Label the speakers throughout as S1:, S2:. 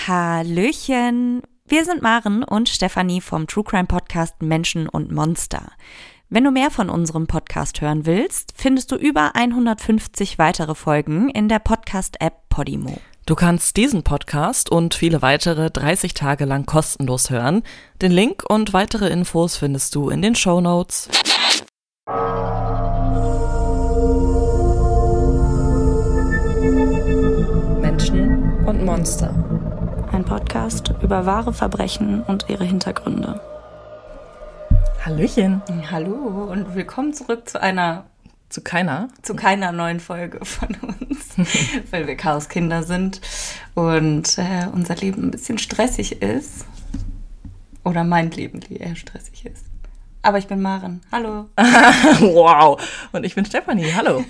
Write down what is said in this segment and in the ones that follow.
S1: Hallöchen, wir sind Maren und Stefanie vom True Crime Podcast Menschen und Monster. Wenn du mehr von unserem Podcast hören willst, findest du über 150 weitere Folgen in der Podcast-App Podimo.
S2: Du kannst diesen Podcast und viele weitere 30 Tage lang kostenlos hören. Den Link und weitere Infos findest du in den Shownotes.
S3: Menschen und Monster.
S4: Ein Podcast über wahre Verbrechen und ihre Hintergründe.
S2: Hallöchen.
S1: Hallo und willkommen zurück zu keiner neuen Folge von uns, weil wir Chaoskinder sind und unser Leben ein bisschen stressig ist. Oder mein Leben eher stressig ist. Aber ich bin Maren. Hallo.
S2: Wow. Und ich bin Stefanie. Hallo.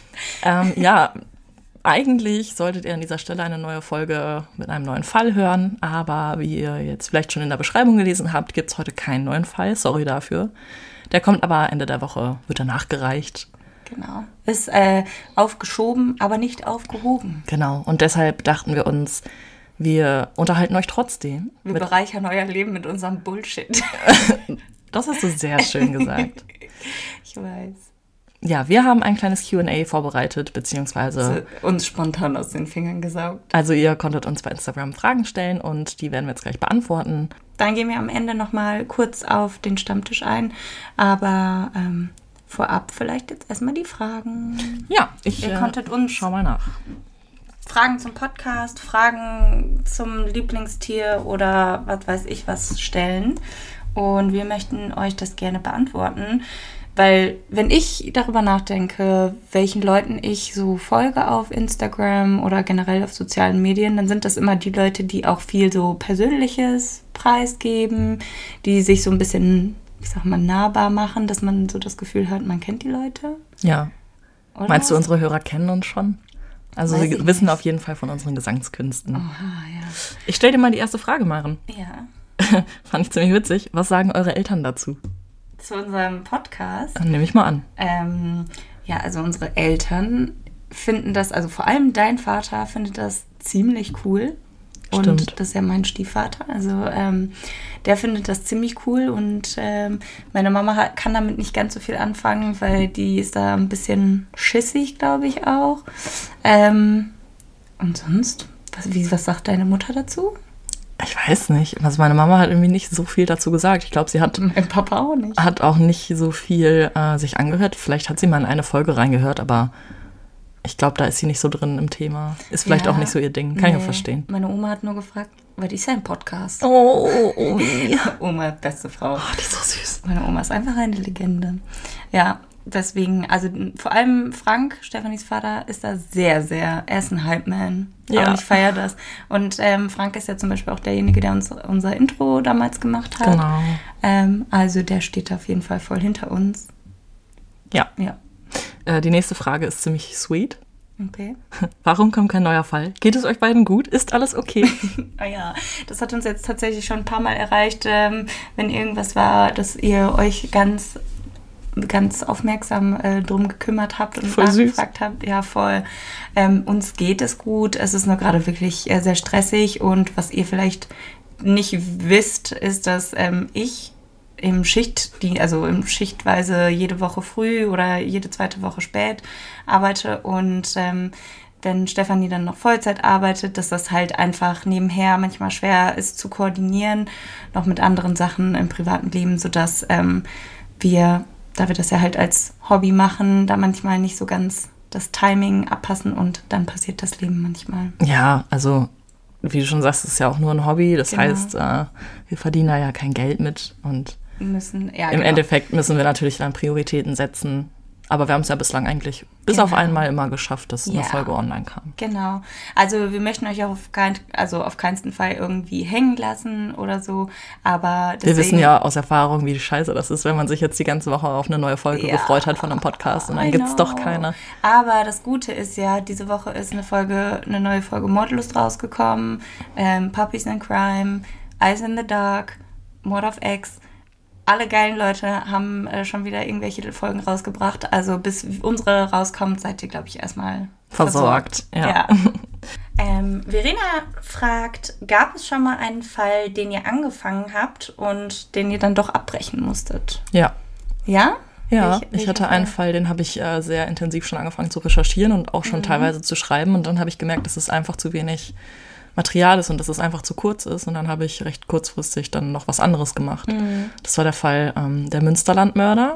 S2: Eigentlich solltet ihr an dieser Stelle eine neue Folge mit einem neuen Fall hören, aber wie ihr jetzt vielleicht schon in der Beschreibung gelesen habt, gibt es heute keinen neuen Fall, sorry dafür. Der kommt aber Ende der Woche, wird er nachgereicht.
S1: Genau, ist aufgeschoben, aber nicht aufgehoben.
S2: Genau, und deshalb dachten wir uns, wir unterhalten euch trotzdem.
S1: Wir bereichern euer Leben mit unserem Bullshit.
S2: Das hast du sehr schön gesagt.
S1: Ich weiß.
S2: Ja, wir haben ein kleines Q&A vorbereitet, beziehungsweise
S1: uns spontan aus den Fingern gesaugt.
S2: Also ihr konntet uns bei Instagram Fragen stellen und die werden wir jetzt gleich beantworten.
S1: Dann gehen wir am Ende nochmal kurz auf den Stammtisch ein, aber vorab vielleicht jetzt erstmal die Fragen.
S2: Ja,
S1: ihr konntet uns
S2: schau mal nach.
S1: Fragen zum Podcast, Fragen zum Lieblingstier oder was weiß ich was stellen und wir möchten euch das gerne beantworten. Weil wenn ich darüber nachdenke, welchen Leuten ich so folge auf Instagram oder generell auf sozialen Medien, dann sind das immer die Leute, die auch viel so Persönliches preisgeben, die sich so ein bisschen, ich sag mal, nahbar machen, dass man so das Gefühl hat, man kennt die Leute.
S2: Ja. Oder? Meinst du, unsere Hörer kennen uns schon? Also
S1: Weiß
S2: sie wissen auf jeden Fall von unseren Gesangskünsten.
S1: Aha, ja.
S2: Ich stell dir mal die erste Frage, Maren.
S1: Ja.
S2: Fand ich ziemlich witzig. Was sagen eure Eltern dazu?
S1: Zu unserem Podcast.
S2: Nehme ich mal an.
S1: Also unsere Eltern finden das, also vor allem dein Vater findet das ziemlich cool. Und
S2: Stimmt.
S1: das ist ja mein Stiefvater. Also der findet das ziemlich cool und meine Mama kann damit nicht ganz so viel anfangen, weil die ist da ein schissig, glaube ich auch. Und sonst, was sagt deine Mutter dazu?
S2: Ich weiß nicht. Also meine Mama hat irgendwie nicht so viel dazu gesagt. Ich glaube, sie hat...
S1: Mein Papa auch nicht.
S2: Hat auch nicht so viel sich angehört. Vielleicht hat sie mal in eine Folge reingehört, aber ich glaube, da ist sie nicht so drin im Thema. Ist vielleicht auch nicht so ihr Ding. Kann ich auch verstehen.
S1: Meine Oma hat nur gefragt, was ist ein Podcast?
S2: Oh.
S1: Oma, beste Frau.
S2: Oh, die ist so süß.
S1: Meine Oma ist einfach eine Legende. Ja, deswegen, also vor allem Frank, Stefanis Vater, ist da sehr, sehr, er ist ein Hype-Man.
S2: Ja.
S1: Und ich feiere das. Und Frank ist ja zum Beispiel auch derjenige, der uns unser Intro damals gemacht hat.
S2: Genau.
S1: Also der steht auf jeden Fall voll hinter uns.
S2: Ja.
S1: Ja.
S2: Die nächste Frage ist ziemlich sweet.
S1: Okay.
S2: Warum kommt kein neuer Fall? Geht es euch beiden gut? Ist alles okay?
S1: Ja, das hat uns jetzt tatsächlich schon ein paar Mal erreicht, wenn irgendwas war, dass ihr euch ganz aufmerksam drum gekümmert habt und
S2: voll
S1: nachgefragt habt. Ja, voll. Uns geht es gut. Es ist nur gerade wirklich sehr stressig. Und was ihr vielleicht nicht wisst, ist, dass ich im Schichtweise jede Woche früh oder jede zweite Woche spät arbeite. Und wenn Stefanie dann noch Vollzeit arbeitet, dass das halt einfach nebenher manchmal schwer ist zu koordinieren, noch mit anderen Sachen im privaten Leben, sodass wir, da wir das ja halt als Hobby machen, da manchmal nicht so ganz das Timing abpassen und dann passiert das Leben manchmal.
S2: Ja, also wie du schon sagst, es ist ja auch nur ein Hobby. Das heißt, wir verdienen da ja kein Geld mit und im Endeffekt müssen wir natürlich dann Prioritäten setzen. Aber wir haben es ja bislang eigentlich bis auf einmal immer geschafft, dass eine Folge online kam.
S1: Genau. Also wir möchten euch auch auf keinen Fall irgendwie hängen lassen oder so. Aber deswegen,
S2: wir wissen ja aus Erfahrung, wie scheiße das ist, wenn man sich jetzt die ganze Woche auf eine neue Folge gefreut hat von einem Podcast und dann gibt es doch keine.
S1: Aber das Gute ist ja, diese Woche ist eine neue Folge Mordlust rausgekommen. Puppies and Crime, Eyes in the Dark, Mord of X. Alle geilen Leute haben schon wieder irgendwelche Folgen rausgebracht. Also bis unsere rauskommt, seid ihr, glaube ich, erstmal
S2: versorgt. Ja.
S1: Verena fragt, gab es schon mal einen Fall, den ihr angefangen habt und den ihr dann doch abbrechen musstet?
S2: Ja.
S1: Ja?
S2: Ja, ich hatte einen Fall, den habe ich sehr intensiv schon angefangen zu recherchieren und auch schon teilweise zu schreiben. Und dann habe ich gemerkt, dass es einfach zu wenig Material ist und dass es einfach zu kurz ist. Und dann habe ich recht kurzfristig dann noch was anderes gemacht. Das war der Fall der Münsterlandmörder.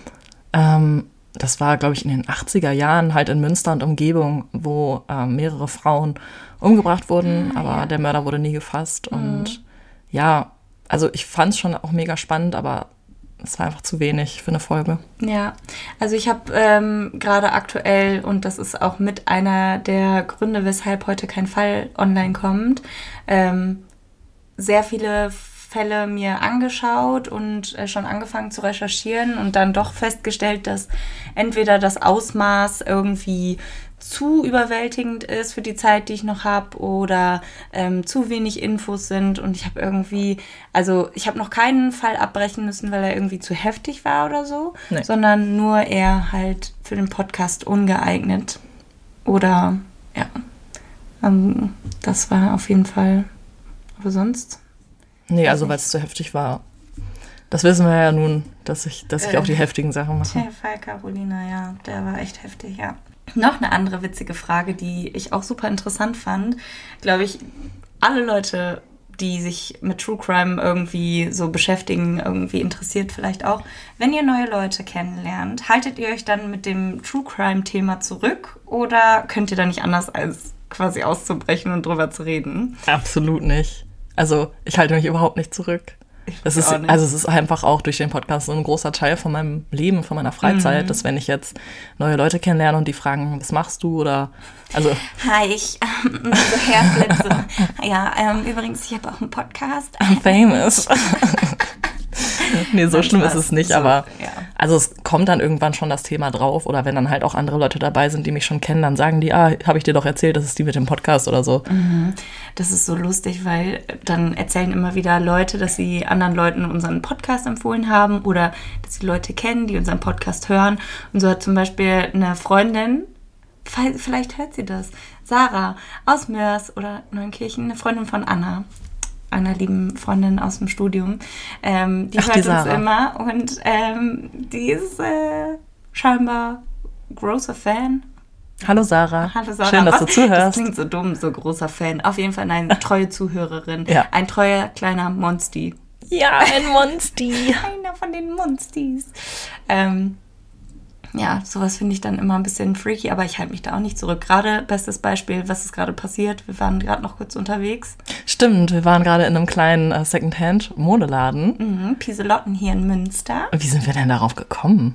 S2: Das war, glaube ich, in den 80er Jahren halt in Münster und Umgebung, wo mehrere Frauen umgebracht wurden, aber der Mörder wurde nie gefasst. Und ja, also ich fand es schon auch mega spannend, aber es war einfach zu wenig für eine Folge.
S1: Ja, also ich habe gerade aktuell, und das ist auch mit einer der Gründe, weshalb heute kein Fall online kommt, sehr viele Fälle mir angeschaut und schon angefangen zu recherchieren und dann doch festgestellt, dass entweder das Ausmaß irgendwie zu überwältigend ist für die Zeit, die ich noch habe, oder zu wenig Infos sind. Und ich habe ich habe noch keinen Fall abbrechen müssen, weil er irgendwie zu heftig war oder so, sondern nur eher halt für den Podcast ungeeignet. Oder, ja, das war auf jeden Fall, aber sonst...
S2: Nee, also weil es zu heftig war. Das wissen wir ja nun, dass ich auch die heftigen Sachen mache.
S1: Der Fall Carolina, ja, der war echt heftig, ja. Noch eine andere witzige Frage, die ich auch super interessant fand. Glaube ich, alle Leute, die sich mit True Crime irgendwie so beschäftigen, irgendwie interessiert vielleicht auch. Wenn ihr neue Leute kennenlernt, haltet ihr euch dann mit dem True Crime-Thema zurück oder könnt ihr da nicht anders als quasi auszubrechen und drüber zu reden?
S2: Absolut nicht. Also ich halte mich überhaupt nicht zurück. Es ist einfach auch durch den Podcast so ein großer Teil von meinem Leben, von meiner Freizeit, dass wenn ich jetzt neue Leute kennenlerne und die fragen, was machst du oder also
S1: hi, ich so Hairflip, ja, übrigens, ich habe auch einen Podcast.
S2: I'm famous. Nee, so schlimm ist es nicht, so, aber also es kommt dann irgendwann schon das Thema drauf oder wenn dann halt auch andere Leute dabei sind, die mich schon kennen, dann sagen die, habe ich dir doch erzählt, das ist die mit dem Podcast oder so.
S1: Das ist so lustig, weil dann erzählen immer wieder Leute, dass sie anderen Leuten unseren Podcast empfohlen haben oder dass sie Leute kennen, die unseren Podcast hören. Und so hat zum Beispiel eine Freundin, vielleicht hört sie das, Sarah aus Mörs oder Neunkirchen, eine Freundin von Anna, einer lieben Freundin aus dem Studium. Die hört uns immer und die ist scheinbar großer Fan.
S2: Hallo Sarah.
S1: Hallo Sarah.
S2: Schön, dass du zuhörst.
S1: Das klingt so dumm, so großer Fan. Auf jeden Fall eine treue Zuhörerin.
S2: Ja.
S1: Ein treuer kleiner Monsti.
S2: Ja, ein Monsti.
S1: Einer von den Monstis. Ja, sowas finde ich dann immer ein bisschen freaky, aber ich halte mich da auch nicht zurück. Gerade, bestes Beispiel, was ist gerade passiert? Wir waren gerade noch kurz unterwegs.
S2: Stimmt, wir waren gerade in einem kleinen Secondhand-Modeladen.
S1: Pieselotten hier in Münster.
S2: Wie sind wir denn darauf gekommen?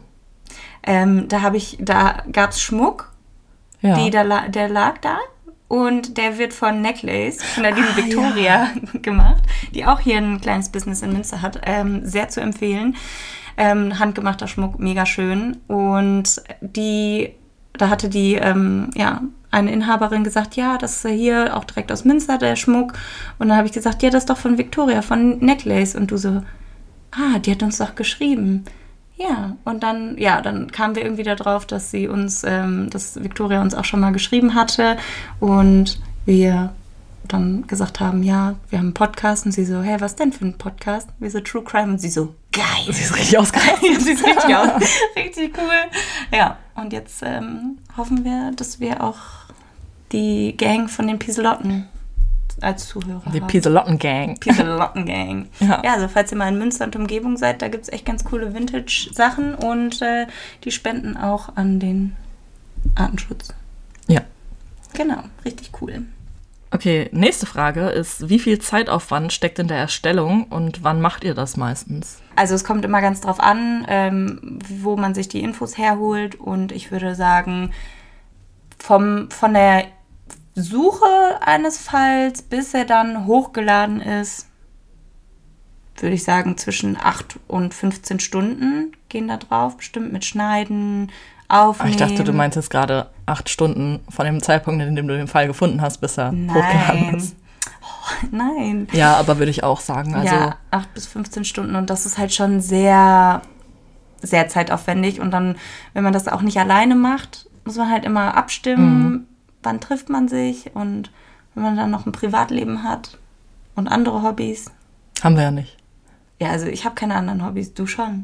S1: Da gab es Schmuck,
S2: ja.
S1: Der lag da. Und der wird von Necklace, von der lieben Victoria gemacht, die auch hier ein kleines Business in Münster hat. Sehr zu empfehlen. Handgemachter Schmuck, mega schön. Und da hatte eine Inhaberin gesagt, ja, das ist hier auch direkt aus Münster, der Schmuck. Und dann habe ich gesagt, ja, das ist doch von Victoria, von Necklace. Und du so, die hat uns doch geschrieben. Ja, und dann kamen wir irgendwie darauf, dass dass Victoria uns auch schon mal geschrieben hatte. Und wir dann gesagt haben, ja, wir haben einen Podcast. Und sie so, hey, was denn für ein Podcast? Wir so, True Crime. Und sie so, geil.
S2: Sie ist richtig ausgerastet.
S1: Sie ist richtig richtig cool. Ja, und jetzt hoffen wir, dass wir auch die Gang von den Pieselotten als Zuhörer haben.
S2: Die Pieselotten-Gang.
S1: Pieselotten-Gang.
S2: Ja,
S1: also falls ihr mal in Münster und Umgebung seid, da gibt es echt ganz coole Vintage-Sachen und die spenden auch an den Artenschutz.
S2: Ja.
S1: Genau, richtig cool.
S2: Okay, nächste Frage ist, wie viel Zeitaufwand steckt in der Erstellung und wann macht ihr das meistens?
S1: Also es kommt immer ganz drauf an, wo man sich die Infos herholt und ich würde sagen, von der Suche eines Falls, bis er dann hochgeladen ist, würde ich sagen, zwischen 8 und 15 Stunden gehen da drauf, bestimmt mit Schneiden, Aufnehmen.
S2: Ich dachte, du meinst jetzt gerade 8 Stunden von dem Zeitpunkt, in dem du den Fall gefunden hast, bis er hochgeladen ist.
S1: Oh, nein.
S2: Ja, aber würde ich auch sagen. Also
S1: ja, 8 bis 15 Stunden und das ist halt schon sehr, sehr zeitaufwendig und dann, wenn man das auch nicht alleine macht, muss man halt immer abstimmen, wann trifft man sich und wenn man dann noch ein Privatleben hat und andere Hobbys.
S2: Haben wir ja nicht.
S1: Ja, also ich habe keine anderen Hobbys, du schon.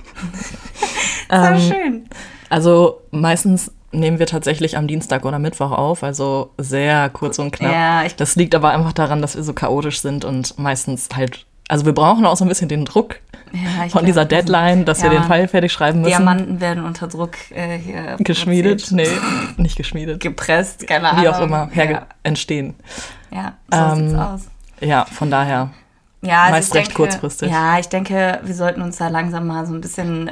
S1: Das ist schön.
S2: Also meistens nehmen wir tatsächlich am Dienstag oder Mittwoch auf, also sehr kurz und knapp.
S1: Ja,
S2: das liegt aber einfach daran, dass wir so chaotisch sind und meistens halt, also wir brauchen auch so ein bisschen den Druck von dieser Deadline, dass wir den Fall fertig schreiben müssen.
S1: Diamanten werden unter Druck hier
S2: geschmiedet? Nee, nicht geschmiedet.
S1: Gepresst, keine Ahnung.
S2: Wie auch immer, entstehen.
S1: Ja, so sieht's aus.
S2: Ja, von daher.
S1: Ja, also
S2: meist recht kurzfristig.
S1: Ja, ich denke, wir sollten uns da langsam mal so ein bisschen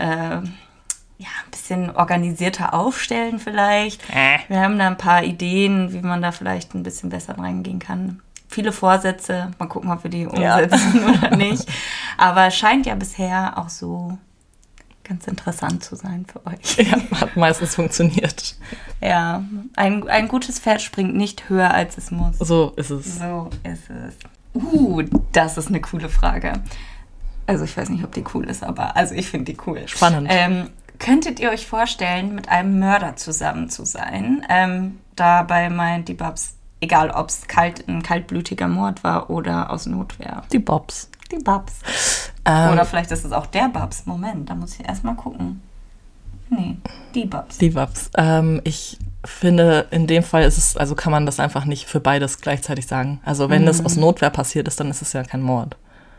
S1: organisierter aufstellen vielleicht. Wir haben da ein paar Ideen, wie man da vielleicht ein bisschen besser reingehen kann. Viele Vorsätze, mal gucken, ob wir die umsetzen oder nicht. Aber es scheint ja bisher auch so ganz interessant zu sein für euch.
S2: Ja, hat meistens funktioniert.
S1: Ja, ein gutes Pferd springt nicht höher, als es muss.
S2: So ist es.
S1: So ist es. Das ist eine coole Frage. Also ich weiß nicht, ob die cool ist, aber also ich finde die cool.
S2: Spannend.
S1: Könntet ihr euch vorstellen, mit einem Mörder zusammen zu sein? Dabei meint die Babs, egal ob es ein kaltblütiger Mord war oder aus Notwehr.
S2: Die Babs.
S1: Die Babs. Oder vielleicht ist es auch der Babs. Moment, da muss ich erstmal gucken. Nee, die Babs.
S2: Die Babs. Ich finde, in dem Fall ist es, also kann man das einfach nicht für beides gleichzeitig sagen. Also wenn das aus Notwehr passiert ist, dann ist es ja kein Mord.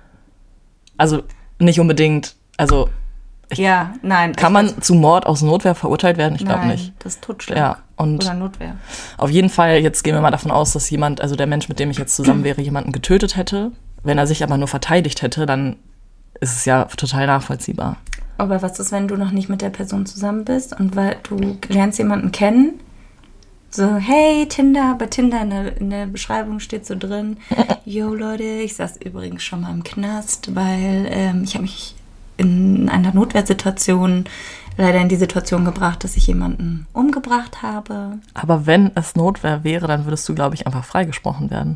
S2: Also nicht unbedingt, also kann man zu Mord aus Notwehr verurteilt werden? Ich glaube nicht.
S1: Das ist Totschlag.
S2: Ja, und
S1: oder Notwehr.
S2: Auf jeden Fall, jetzt gehen wir mal davon aus, dass jemand, also der Mensch, mit dem ich jetzt zusammen wäre, jemanden getötet hätte. Wenn er sich aber nur verteidigt hätte, dann ist es ja total nachvollziehbar.
S1: Aber was ist, wenn du noch nicht mit der Person zusammen bist und weil du lernst jemanden kennen? So, hey, Tinder, bei Tinder in der Beschreibung steht so drin, yo Leute, ich saß übrigens schon mal im Knast, weil ich habe mich in einer Notwehrsituation leider in die Situation gebracht, dass ich jemanden umgebracht habe.
S2: Aber wenn es Notwehr wäre, dann würdest du, glaube ich, einfach freigesprochen werden.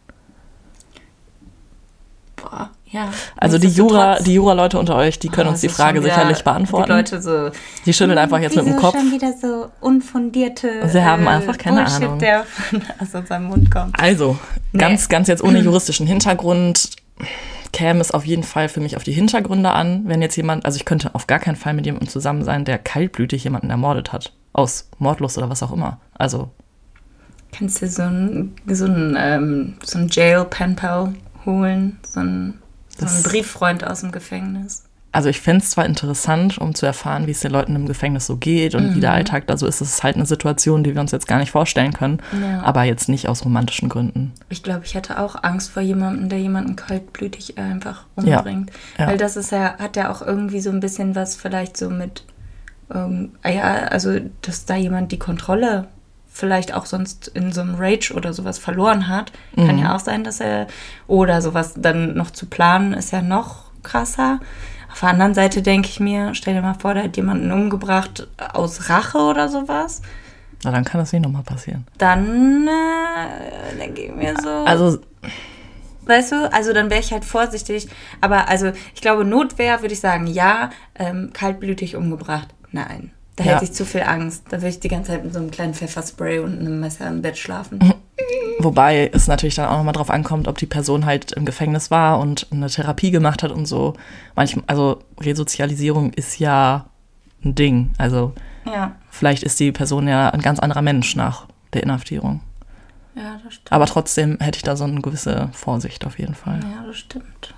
S1: Boah, ja.
S2: Also die Jura-Leute unter euch, die können uns die Frage sicherlich beantworten.
S1: Die Leute so,
S2: die schütteln einfach jetzt mit dem Kopf.
S1: Schon wieder so unfundierte
S2: Sie haben einfach keine
S1: Bullshit,
S2: Ahnung.
S1: der aus unserem Mund kommt.
S2: Also, ganz jetzt ohne juristischen Hintergrund käme es auf jeden Fall für mich auf die Hintergründe an, wenn jetzt jemand, also ich könnte auf gar keinen Fall mit jemandem zusammen sein, der kaltblütig jemanden ermordet hat. Aus Mordlust oder was auch immer. Also.
S1: Kannst du so ein Jail-Pen-Pal holen? So ein Brieffreund aus dem Gefängnis?
S2: Also ich fände es zwar interessant, um zu erfahren, wie es den Leuten im Gefängnis so geht und wie der Alltag da so ist. Es ist halt eine Situation, die wir uns jetzt gar nicht vorstellen können, aber jetzt nicht aus romantischen Gründen. Ich
S1: glaube, ich hätte auch Angst vor jemandem, der jemanden kaltblütig einfach umbringt. Ja. Weil das ist hat ja auch irgendwie so ein bisschen was vielleicht so mit, also dass da jemand die Kontrolle vielleicht auch sonst in so einem Rage oder sowas verloren hat. Kann ja auch sein, dass oder sowas dann noch zu planen, ist ja noch krasser. Auf der anderen Seite denke ich mir, stell dir mal vor, da hat jemanden umgebracht aus Rache oder sowas.
S2: Na, dann kann das nicht nochmal passieren.
S1: Dann denke ich mir so...
S2: Also...
S1: Weißt du, also dann wäre ich halt vorsichtig. Aber also ich glaube, Notwehr würde ich sagen, ja. Kaltblütig umgebracht, nein. Da hätte ich zu viel Angst. Da würde ich die ganze Zeit mit so einem kleinen Pfefferspray und einem Messer im Bett schlafen.
S2: Wobei es natürlich dann auch nochmal drauf ankommt, ob die Person halt im Gefängnis war und eine Therapie gemacht hat und so. Manchmal, also Resozialisierung ist ja ein Ding. Also vielleicht ist die Person ja ein ganz anderer Mensch nach der Inhaftierung.
S1: Ja, das stimmt.
S2: Aber trotzdem hätte ich da so eine gewisse Vorsicht auf jeden Fall.
S1: Ja, das stimmt.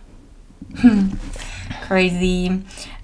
S1: Crazy.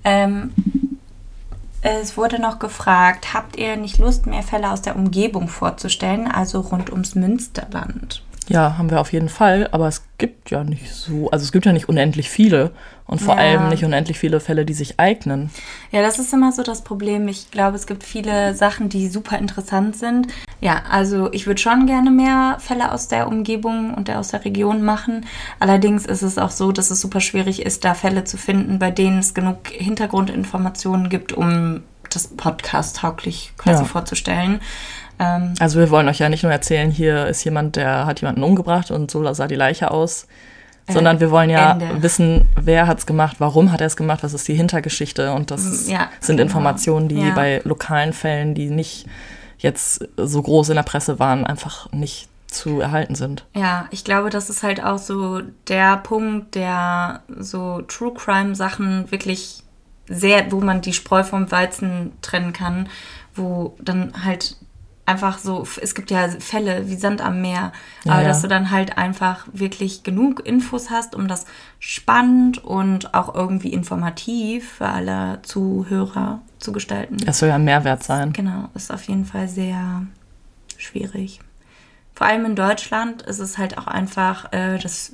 S1: Es wurde noch gefragt, habt ihr nicht Lust, mehr Fälle aus der Umgebung vorzustellen, also rund ums Münsterland?
S2: Ja, haben wir auf jeden Fall, aber es gibt ja nicht so, also es gibt ja nicht unendlich viele und vor allem nicht unendlich viele Fälle, die sich eignen.
S1: Ja, das ist immer so das Problem. Ich glaube, es gibt viele Sachen, die super interessant sind. Ja, also ich würde schon gerne mehr Fälle aus der Umgebung und aus der Region machen. Allerdings ist es auch so, dass es super schwierig ist, da Fälle zu finden, bei denen es genug Hintergrundinformationen gibt, um das Podcast tauglich quasi vorzustellen.
S2: Also wir wollen euch ja nicht nur erzählen, hier ist jemand, der hat jemanden umgebracht und so sah die Leiche aus, sondern wir wollen ja wissen, wer hat es gemacht, warum hat er es gemacht, was ist die Hintergeschichte und das sind Informationen, die bei lokalen Fällen, die nicht jetzt so groß in der Presse waren, einfach nicht zu erhalten sind.
S1: Ja, ich glaube, das ist halt auch so der Punkt, der so True Crime Sachen wirklich sehr, wo man die Spreu vom Weizen trennen kann, wo dann halt einfach so, es gibt ja Fälle wie Sand am Meer, aber dass du dann halt einfach wirklich genug Infos hast, um das spannend und auch irgendwie informativ für alle Zuhörer zu gestalten.
S2: Es soll ja ein Mehrwert sein.
S1: Genau, ist auf jeden Fall sehr schwierig. Vor allem in Deutschland ist es halt auch einfach dass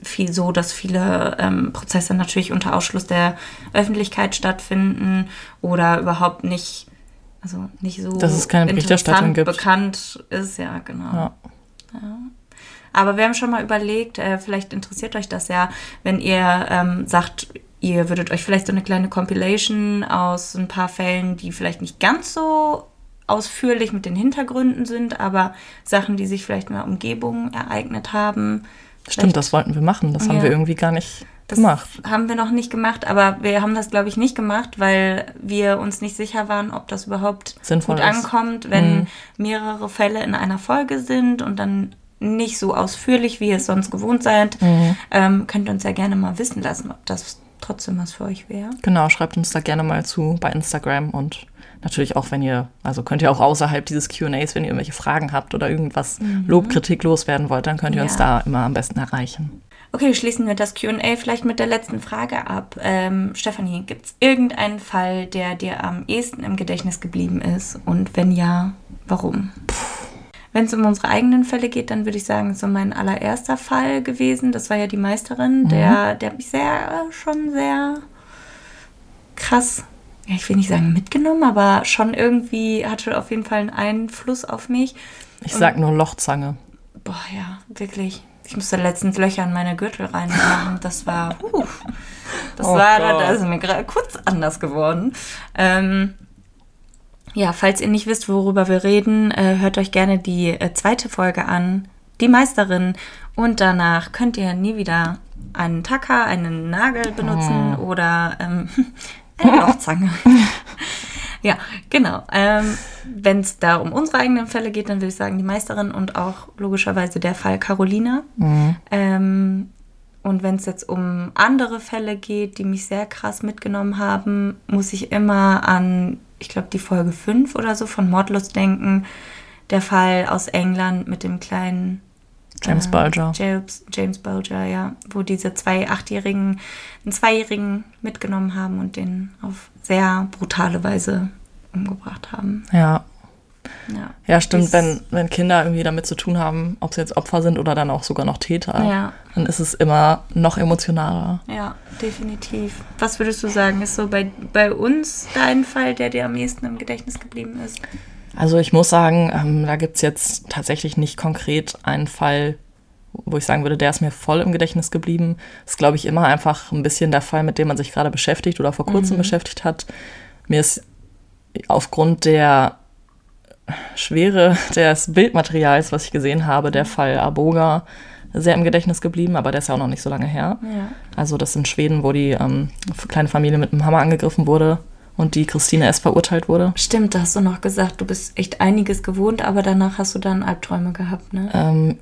S1: viele Prozesse natürlich unter Ausschluss der Öffentlichkeit stattfinden oder überhaupt nicht so
S2: dass es keine Berichterstattung gibt.
S1: Bekannt ist, ja, genau. Ja. Aber wir haben schon mal überlegt, vielleicht interessiert euch das ja, wenn ihr sagt, ihr würdet euch vielleicht so eine kleine Compilation aus ein paar Fällen, die vielleicht nicht ganz so ausführlich mit den Hintergründen sind, aber Sachen, die sich vielleicht in der Umgebung ereignet haben.
S2: Stimmt, das wollten wir machen. Das haben wir irgendwie gar nicht gemacht.
S1: Das haben wir noch nicht gemacht, aber wir haben das, glaube ich, nicht gemacht, weil wir uns nicht sicher waren, ob das überhaupt
S2: sinnvoll
S1: gut ankommt, wenn mehrere Fälle in einer Folge sind und dann nicht so ausführlich, wie ihr es sonst gewohnt seid. Könnt ihr uns ja gerne mal wissen lassen, ob das trotzdem was für euch wäre.
S2: Genau, schreibt uns da gerne mal zu bei Instagram und natürlich auch, könnt ihr auch außerhalb dieses Q&As, wenn ihr irgendwelche Fragen habt oder irgendwas Lob, Kritik loswerden wollt, dann könnt ihr uns da immer am besten erreichen.
S1: Okay, schließen wir das Q&A vielleicht mit der letzten Frage ab. Stefanie, gibt es irgendeinen Fall, der dir am ehesten im Gedächtnis geblieben ist? Und wenn ja, warum? Wenn es um unsere eigenen Fälle geht, dann würde ich sagen, ist so mein allererster Fall gewesen. Das war ja die Meisterin. Der hat mich schon sehr krass, ich will nicht sagen mitgenommen, aber schon irgendwie hatte auf jeden Fall einen Einfluss auf mich.
S2: Ich sag nur Lochzange.
S1: Boah, ja, wirklich. Ich musste letztens Löcher in meine Gürtel reinmachen. Das war, da ist mir gerade kurz anders geworden. Falls ihr nicht wisst, worüber wir reden, hört euch gerne die zweite Folge an, die Meisterin. Und danach könnt ihr nie wieder einen Tacker, einen Nagel benutzen oder eine Lochzange. Ja, genau. Wenn es da um unsere eigenen Fälle geht, dann würde ich sagen, die Meisterin und auch logischerweise der Fall Carolina. Und wenn es jetzt um andere Fälle geht, die mich sehr krass mitgenommen haben, muss ich immer an, ich glaube, die Folge 5 oder so von Mordlust denken. Der Fall aus England mit dem kleinen
S2: James Bulger.
S1: James Bulger, ja. Wo diese einen 2-Jährigen mitgenommen haben und den auf sehr brutale Weise umgebracht haben.
S2: Ja, stimmt. Wenn Kinder irgendwie damit zu tun haben, ob sie jetzt Opfer sind oder dann auch sogar noch Täter, dann ist es immer noch emotionaler.
S1: Ja, definitiv. Was würdest du sagen, ist so bei uns dein Fall, der dir am ehesten im Gedächtnis geblieben ist?
S2: Also ich muss sagen, da gibt es jetzt tatsächlich nicht konkret einen Fall, wo ich sagen würde, der ist mir voll im Gedächtnis geblieben. Das ist, glaube ich, immer einfach ein bisschen der Fall, mit dem man sich gerade beschäftigt oder vor kurzem beschäftigt hat. Mir ist aufgrund der Schwere des Bildmaterials, was ich gesehen habe, der Fall Arboga sehr im Gedächtnis geblieben, aber der ist ja auch noch nicht so lange her. Ja. Also das in Schweden, wo die kleine Familie mit einem Hammer angegriffen wurde und die Christine S. verurteilt wurde.
S1: Stimmt, da hast du noch gesagt, du bist echt einiges gewohnt, aber danach hast du dann Albträume gehabt, ne?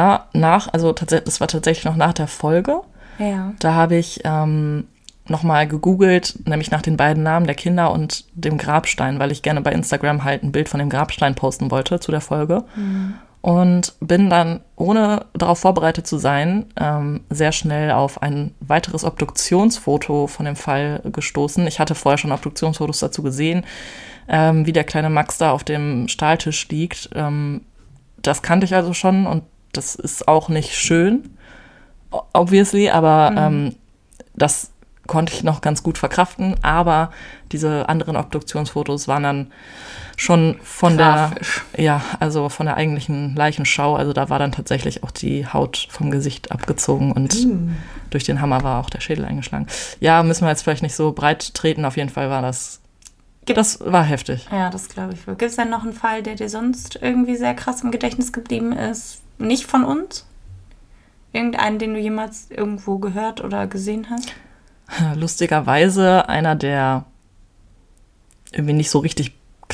S2: Das war tatsächlich noch nach der Folge.
S1: Ja.
S2: Da habe ich nochmal gegoogelt, nämlich nach den beiden Namen der Kinder und dem Grabstein, weil ich gerne bei Instagram halt ein Bild von dem Grabstein posten wollte zu der Folge. Und bin dann, ohne darauf vorbereitet zu sein, sehr schnell auf ein weiteres Obduktionsfoto von dem Fall gestoßen. Ich hatte vorher schon Obduktionsfotos dazu gesehen, wie der kleine Max da auf dem Stahltisch liegt. Das kannte ich also schon und das ist auch nicht schön, obviously, aber das konnte ich noch ganz gut verkraften, aber diese anderen Obduktionsfotos waren dann schon von der eigentlichen Leichenschau, also da war dann tatsächlich auch die Haut vom Gesicht abgezogen und durch den Hammer war auch der Schädel eingeschlagen. Ja, müssen wir jetzt vielleicht nicht so breit treten, auf jeden Fall war das war heftig.
S1: Ja, das glaube ich wohl. Gibt es denn noch einen Fall, der dir sonst irgendwie sehr krass im Gedächtnis geblieben ist? Nicht von uns? Irgendeinen, den du jemals irgendwo gehört oder gesehen hast?
S2: Lustigerweise einer, der irgendwie nicht so richtig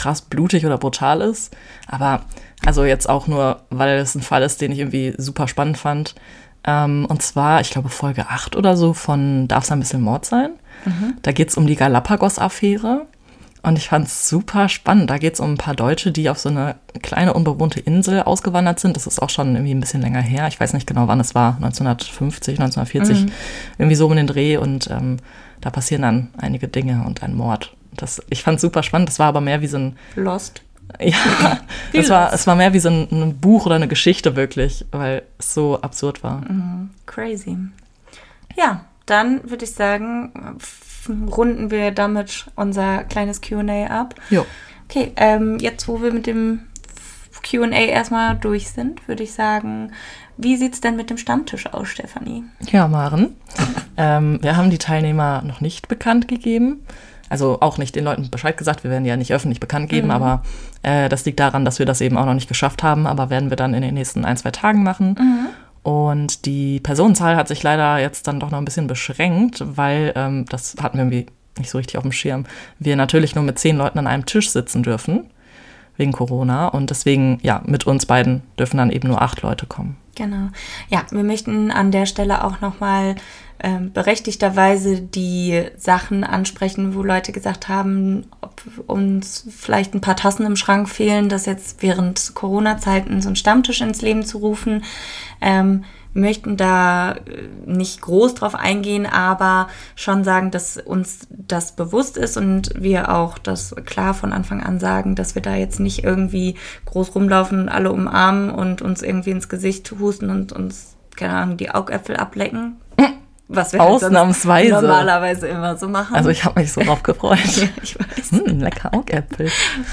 S2: krass blutig oder brutal ist. Aber also jetzt auch nur, weil es ein Fall ist, den ich irgendwie super spannend fand. Und zwar, ich glaube, Folge 8 oder so von Darf es ein bisschen Mord sein? Da geht es um die Galapagos-Affäre. Und ich fand es super spannend. Da geht es um ein paar Deutsche, die auf so eine kleine unbewohnte Insel ausgewandert sind. Das ist auch schon irgendwie ein bisschen länger her. Ich weiß nicht genau, wann es war. 1950, 1940. Irgendwie so um den Dreh. Und da passieren dann einige Dinge und ein Mord. Ich fand es super spannend. Das war aber mehr wie so ein...
S1: Lost.
S2: Ja, es war mehr wie so ein Buch oder eine Geschichte wirklich, weil es so absurd war.
S1: Crazy. Ja, dann würde ich sagen, runden wir damit unser kleines Q&A ab.
S2: Jo.
S1: Okay, jetzt wo wir mit dem Q&A erstmal durch sind, würde ich sagen, wie sieht es denn mit dem Stammtisch aus, Stefanie?
S2: Ja, Maren, wir haben die Teilnehmer noch nicht bekannt gegeben. Also auch nicht den Leuten Bescheid gesagt, wir werden ja nicht öffentlich bekannt geben, aber das liegt daran, dass wir das eben auch noch nicht geschafft haben, aber werden wir dann in den nächsten 1-2 Tagen machen. Und die Personenzahl hat sich leider jetzt dann doch noch ein bisschen beschränkt, weil, das hatten wir irgendwie nicht so richtig auf dem Schirm, wir natürlich nur mit 10 Leuten an einem Tisch sitzen dürfen, wegen Corona. Und deswegen, ja, mit uns beiden dürfen dann eben nur 8 Leute kommen.
S1: Genau. Ja, wir möchten an der Stelle auch nochmal berechtigterweise die Sachen ansprechen, wo Leute gesagt haben, ob uns vielleicht ein paar Tassen im Schrank fehlen, das jetzt während Corona-Zeiten so einen Stammtisch ins Leben zu rufen. Wir möchten da nicht groß drauf eingehen, aber schon sagen, dass uns das bewusst ist und wir auch das klar von Anfang an sagen, dass wir da jetzt nicht irgendwie groß rumlaufen und alle umarmen und uns irgendwie ins Gesicht husten und uns, keine Ahnung, die Augäpfel ablecken. Was wir
S2: ausnahmsweise
S1: halt normalerweise immer so machen.
S2: Also ich habe mich so drauf gefreut.
S1: Ja, ich weiß.
S2: Lecker Augäpfel.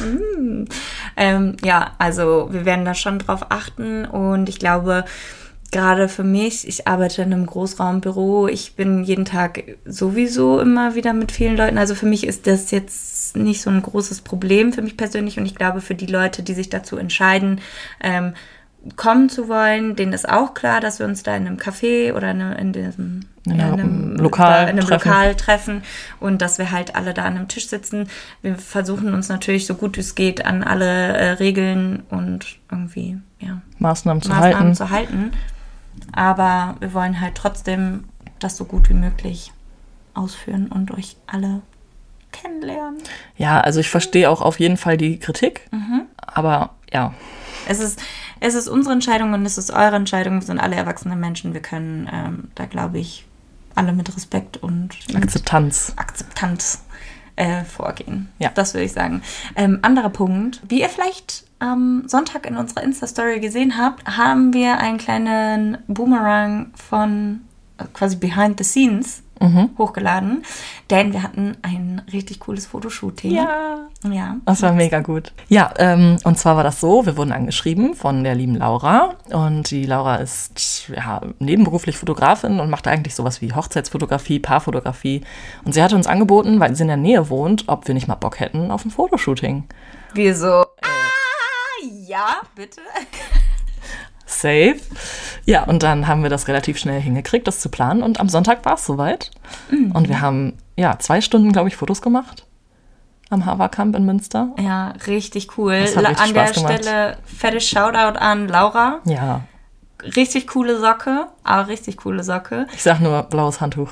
S1: Ja, also wir werden da schon drauf achten und ich glaube, gerade für mich, ich arbeite in einem Großraumbüro, ich bin jeden Tag sowieso immer wieder mit vielen Leuten, also für mich ist das jetzt nicht so ein großes Problem für mich persönlich und ich glaube für die Leute, die sich dazu entscheiden, kommen zu wollen, denen ist auch klar, dass wir uns da in einem Café oder in einem Lokal treffen und dass wir halt alle da an einem Tisch sitzen. Wir versuchen uns natürlich so gut wie es geht an alle Regeln und irgendwie
S2: Maßnahmen zu halten.
S1: Aber wir wollen halt trotzdem das so gut wie möglich ausführen und euch alle kennenlernen.
S2: Ja, also ich verstehe auch auf jeden Fall die Kritik, aber ja.
S1: Es ist unsere Entscheidung und es ist eure Entscheidung. Wir sind alle erwachsene Menschen. Wir können da, glaube ich, alle mit Respekt und
S2: Akzeptanz
S1: vorgehen.
S2: Ja.
S1: Das würde ich sagen. Anderer Punkt. Wie ihr vielleicht am Sonntag in unserer Insta-Story gesehen habt, haben wir einen kleinen Boomerang von quasi Behind the Scenes hochgeladen, denn wir hatten ein richtig cooles Fotoshooting.
S2: Ja.
S1: Ja.
S2: Das war mega gut. Ja, und zwar war das so, wir wurden angeschrieben von der lieben Laura und die Laura ist nebenberuflich Fotografin und macht eigentlich sowas wie Hochzeitsfotografie, Paarfotografie und sie hatte uns angeboten, weil sie in der Nähe wohnt, ob wir nicht mal Bock hätten auf ein Fotoshooting.
S1: Wir so, ja, bitte.
S2: Safe. Ja, und dann haben wir das relativ schnell hingekriegt, das zu planen. Und am Sonntag war es soweit. Und wir haben 2 Stunden, glaube ich, Fotos gemacht am Haverkamp in Münster.
S1: Ja, richtig cool.
S2: Das hat richtig
S1: an der
S2: Spaß gemacht.
S1: Stelle fettes Shoutout an Laura.
S2: Ja.
S1: Richtig coole Socke, aber richtig coole Socke.
S2: Ich sag nur blaues Handtuch.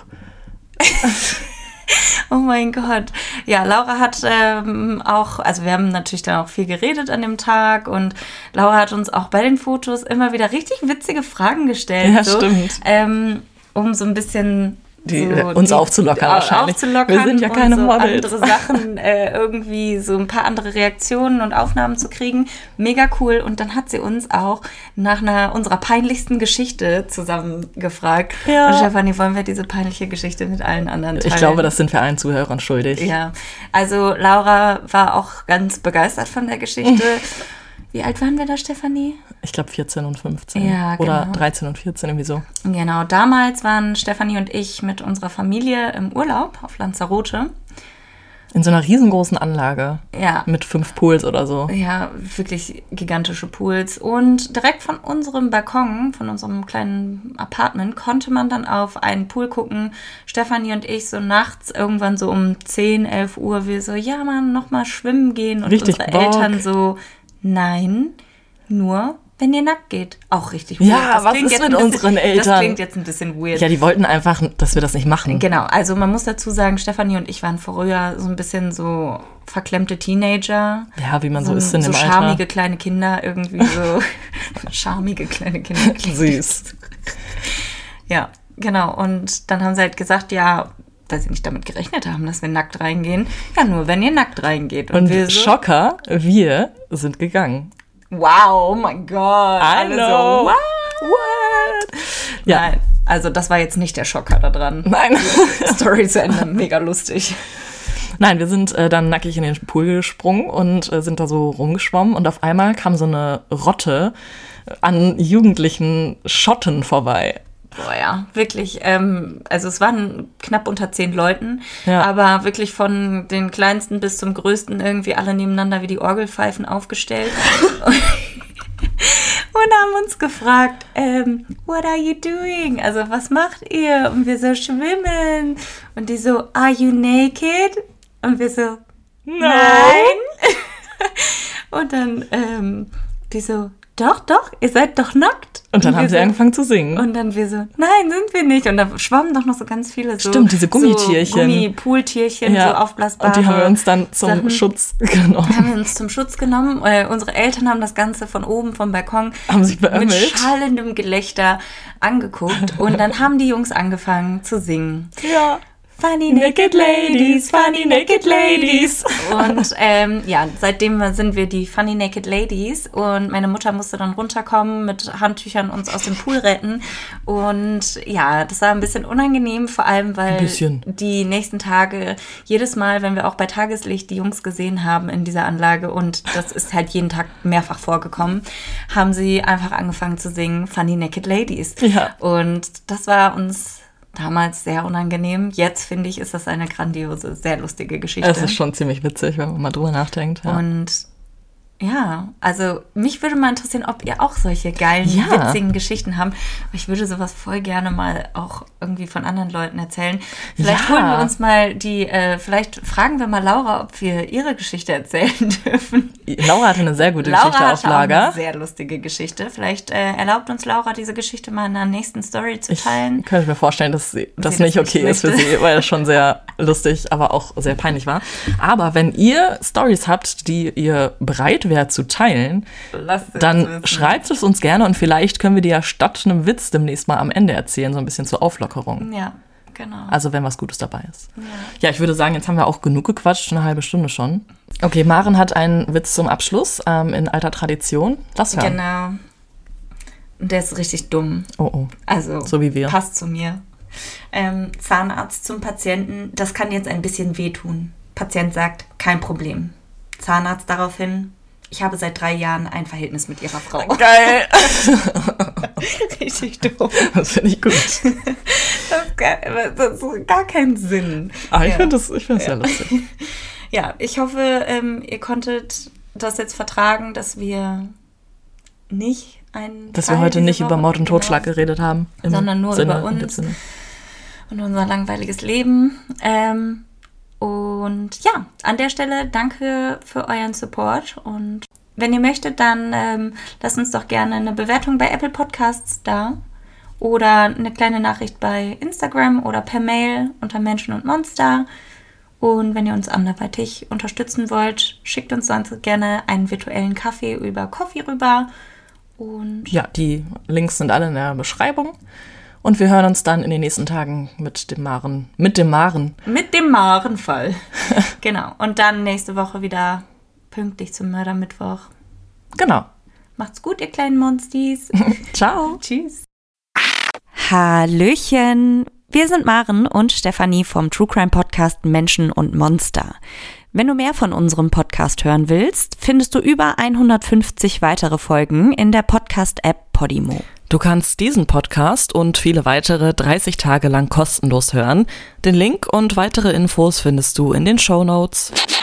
S1: Oh mein Gott. Ja, Laura hat auch, also wir haben natürlich dann auch viel geredet an dem Tag und Laura hat uns auch bei den Fotos immer wieder richtig witzige Fragen gestellt.
S2: Ja, stimmt.
S1: Um so ein bisschen
S2: uns aufzulockern wahrscheinlich. Wir sind ja keine Models.
S1: Andere Sachen, irgendwie so ein paar andere Reaktionen und Aufnahmen zu kriegen. Mega cool. Und dann hat sie uns auch nach unserer peinlichsten Geschichte zusammengefragt.
S2: Ja.
S1: Und Stefanie, wollen wir diese peinliche Geschichte mit allen anderen teilen?
S2: Ich glaube, das sind wir allen Zuhörern schuldig.
S1: Ja, also Laura war auch ganz begeistert von der Geschichte. Wie alt waren wir da, Stefanie?
S2: Ich glaube 14 und 15.
S1: Ja,
S2: oder
S1: genau.
S2: 13 und 14, irgendwie so.
S1: Genau, damals waren Stefanie und ich mit unserer Familie im Urlaub auf Lanzarote.
S2: In so einer riesengroßen Anlage.
S1: Ja.
S2: Mit 5 Pools oder so.
S1: Ja, wirklich gigantische Pools. Und direkt von unserem Balkon, von unserem kleinen Apartment, konnte man dann auf einen Pool gucken. Stefanie und ich so nachts, irgendwann so um 10, 11 Uhr, wir so, ja Mann, nochmal schwimmen gehen. Und
S2: richtig
S1: unsere
S2: Bock.
S1: Eltern so, nein, nur wenn ihr nackt geht. Auch richtig weird.
S2: Ja, was ist mit unseren Eltern?
S1: Das klingt jetzt ein bisschen weird.
S2: Ja, die wollten einfach, dass wir das nicht machen.
S1: Genau, also man muss dazu sagen, Stefanie und ich waren früher so ein bisschen so verklemmte Teenager.
S2: Ja, wie man so ist in dem Alter.
S1: So schamige kleine Kinder, irgendwie so. Schamige kleine Kinder.
S2: Süß.
S1: Ja, genau. Und dann haben sie halt gesagt, ja, weil sie nicht damit gerechnet haben, dass wir nackt reingehen. Ja, nur wenn ihr nackt reingeht.
S2: Und
S1: wir so,
S2: Schocker, wir sind gegangen.
S1: Wow, oh mein Gott.
S2: I know.
S1: So, what? Ja. Nein, also das war jetzt nicht der Schocker da dran.
S2: Nein.
S1: Story zu Ende, mega lustig.
S2: Nein, wir sind dann nackig in den Pool gesprungen und sind da so rumgeschwommen. Und auf einmal kam so eine Rotte an jugendlichen Schotten vorbei.
S1: Boah, ja, wirklich. Also es waren knapp unter 10 Leuten,
S2: ja.
S1: Aber wirklich von den Kleinsten bis zum Größten irgendwie alle nebeneinander wie die Orgelpfeifen aufgestellt. Und haben uns gefragt, what are you doing? Also was macht ihr? Und wir so, schwimmen. Und die so, are you naked? Und wir so, nein. Und dann die so, doch, ihr seid doch nackt.
S2: Und dann haben sie angefangen zu singen.
S1: Und dann wir so, nein, sind wir nicht. Und da schwammen doch noch so ganz viele so.
S2: Stimmt, diese Gummitierchen.
S1: So Gummipooltierchen, ja. So aufblasbare.
S2: Und die haben wir uns dann zum Schutz genommen.
S1: Haben wir uns zum Schutz genommen. Unsere Eltern haben das Ganze von oben vom Balkon
S2: haben sich beömmelt.
S1: Mit schallendem Gelächter angeguckt. Und dann haben die Jungs angefangen zu singen.
S2: Ja.
S1: Funny naked ladies, funny naked ladies. Und ja, seitdem sind wir die funny naked ladies. Und meine Mutter musste dann runterkommen, mit Handtüchern uns aus dem Pool retten. Und ja, das war ein bisschen unangenehm, vor allem, weil die nächsten Tage, jedes Mal, wenn wir auch bei Tageslicht die Jungs gesehen haben in dieser Anlage, und das ist halt jeden Tag mehrfach vorgekommen, haben sie einfach angefangen zu singen, funny naked ladies.
S2: Ja.
S1: Und das war uns damals sehr unangenehm. Jetzt, finde ich, ist das eine grandiose, sehr lustige Geschichte.
S2: Es ist schon ziemlich witzig, wenn man mal drüber nachdenkt. Ja.
S1: Und ja, also mich würde mal interessieren, ob ihr auch solche geilen, witzigen Geschichten habt. Ich würde sowas voll gerne mal auch irgendwie von anderen Leuten erzählen. Vielleicht holen wir uns mal vielleicht fragen wir mal Laura, ob wir ihre Geschichte erzählen dürfen.
S2: Laura hatte eine sehr gute Geschichte auf Lager.
S1: Laura hat eine sehr lustige Geschichte. Vielleicht erlaubt uns Laura, diese Geschichte mal in der nächsten Story zu teilen.
S2: Ich könnte mir vorstellen, dass das nicht okay ist für sie, weil es schon sehr lustig, aber auch sehr peinlich war. Aber wenn ihr Stories habt, die ihr bereit wärt zu teilen, dann schreibt es uns gerne und vielleicht können wir die ja statt einem Witz demnächst mal am Ende erzählen, so ein bisschen zur Auflockerung.
S1: Ja, genau.
S2: Also wenn was Gutes dabei ist. Ja, ich würde sagen, jetzt haben wir auch genug gequatscht, eine halbe Stunde schon. Okay, Maren hat einen Witz zum Abschluss in alter Tradition. Lass hören.
S1: Genau. Und der ist richtig dumm.
S2: Oh.
S1: Also,
S2: so wie wir.
S1: Passt zu mir. Zahnarzt zum Patienten, das kann jetzt ein bisschen wehtun. Patient sagt, kein Problem. Zahnarzt daraufhin, ich habe seit 3 Jahren ein Verhältnis mit Ihrer Frau.
S2: Geil.
S1: Richtig dumm.
S2: Das finde ich gut.
S1: Das ist gar keinen Sinn.
S2: Ich finde das ja lustig.
S1: Ja, ich hoffe, ihr konntet das jetzt vertragen, dass wir nicht
S2: dass wir heute nicht über Mord und Totschlag geredet haben.
S1: Sondern nur über uns und unser langweiliges Leben. Und ja, an der Stelle danke für euren Support. Und wenn ihr möchtet, dann lasst uns doch gerne eine Bewertung bei Apple Podcasts da. Oder eine kleine Nachricht bei Instagram oder per Mail unter Menschen und Monster. Und wenn ihr uns anderweitig unterstützen wollt, schickt uns sonst gerne einen virtuellen Kaffee über Coffee rüber. Und
S2: ja, die Links sind alle in der Beschreibung. Und wir hören uns dann in den nächsten Tagen mit dem Maren. Mit dem
S1: Marenfall. Genau. Und dann nächste Woche wieder pünktlich zum Mördermittwoch.
S2: Genau.
S1: Macht's gut, ihr kleinen Monstis.
S2: Ciao.
S1: Tschüss.
S4: Hallöchen. Wir sind Maren und Stefanie vom True Crime Podcast Menschen und Monster. Wenn du mehr von unserem Podcast hören willst, findest du über 150 weitere Folgen in der Podcast-App Podimo.
S2: Du kannst diesen Podcast und viele weitere 30 Tage lang kostenlos hören. Den Link und weitere Infos findest du in den Shownotes.